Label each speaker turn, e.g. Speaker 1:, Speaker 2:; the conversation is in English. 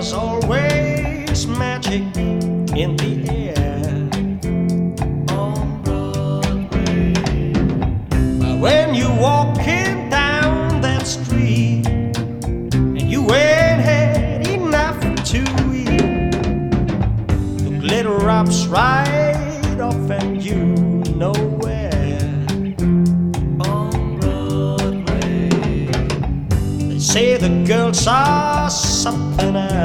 Speaker 1: there's always magic in the air on Broadway. But when you're walking down that street and you ain't had enough to eat, the glitter drops right off and you know where on Broadway. They say the girls are something else.